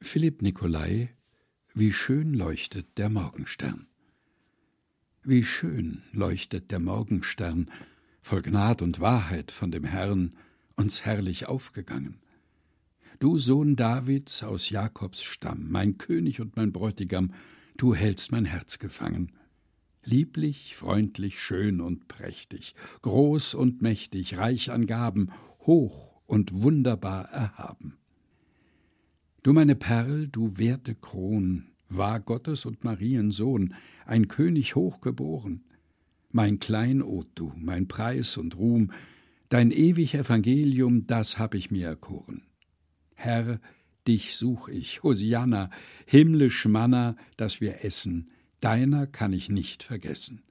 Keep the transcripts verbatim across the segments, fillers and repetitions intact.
Philipp Nicolai: Wie schön leuchtet der Morgenstern. Wie schön leuchtet der Morgenstern, voll Gnad und Wahrheit von dem Herrn, uns herrlich aufgegangen. Du Sohn Davids aus Jakobs Stamm, mein König und mein Bräutigam, du hältst mein Herz gefangen. Lieblich, freundlich, schön und prächtig, groß und mächtig, reich an Gaben, hoch und wunderbar erhaben. Du meine Perl, du werte Kron, war Gottes und Marien Sohn, ein König hochgeboren. Mein Kleinod du, mein Preis und Ruhm, dein ewig Evangelium, das hab ich mir erkoren. Herr, dich such ich, Hosianna, himmlisch Manna, das wir essen, deiner kann ich nicht vergessen.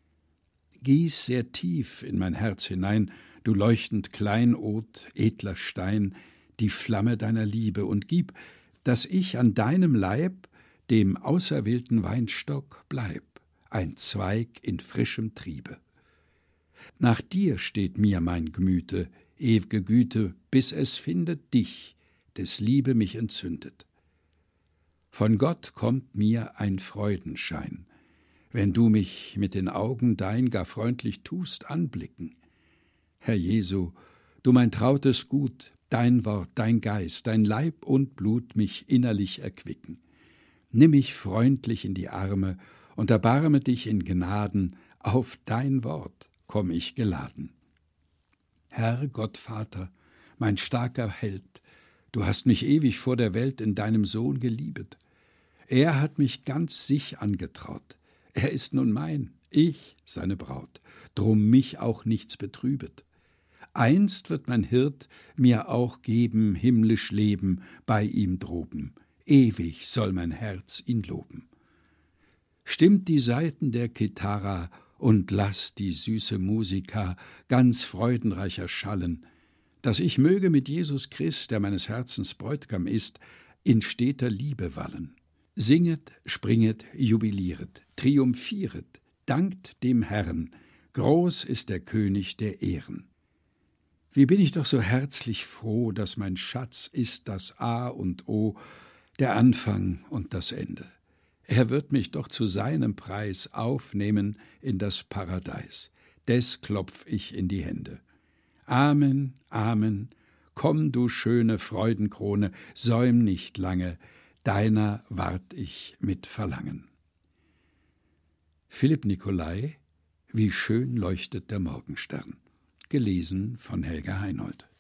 Gieß sehr tief in mein Herz hinein, du leuchtend Kleinod, edler Stein, die Flamme deiner Liebe, und gib, dass ich an deinem Leib, dem auserwählten Weinstock, bleib, ein Zweig in frischem Triebe. Nach dir steht mir mein Gemüte, ew'ge Güte, bis es findet dich, des Liebe mich entzündet. Von Gott kommt mir ein Freudenschein, wenn du mich mit den Augen dein gar freundlich tust anblicken. Herr Jesu, du mein trautes Gut, dein Wort, dein Geist, dein Leib und Blut mich innerlich erquicken. Nimm mich freundlich in die Arme und erbarme dich in Gnaden, auf dein Wort komm ich geladen. Herr Gottvater, mein starker Held, du hast mich ewig vor der Welt in deinem Sohn geliebet. Er hat mich ganz sich angetraut. Er ist nun mein, ich seine Braut, drum mich auch nichts betrübet. Einst wird mein Hirt mir auch geben himmlisch Leben bei ihm droben. Ewig soll mein Herz ihn loben. Stimmt die Saiten der Kithara und lasst die süße Musika ganz freudenreich erschallen, dass ich möge mit Jesus Christ, der meines Herzens Bräutigam ist, in steter Liebe wallen. Singet, springet, jubilieret, triumphieret, dankt dem Herrn, groß ist der König der Ehren. Wie bin ich doch so herzlich froh, dass mein Schatz ist das A und O, der Anfang und das Ende. Er wird mich doch zu seinem Preis aufnehmen in das Paradeis. Des klopf ich in die Hände. Amen, Amen, komm du schöne Freudenkrone, säum nicht lange, deiner wart ich mit Verlangen. Philipp Nicolai: Wie schön leuchtet der Morgenstern. Gelesen von Helga Heinold.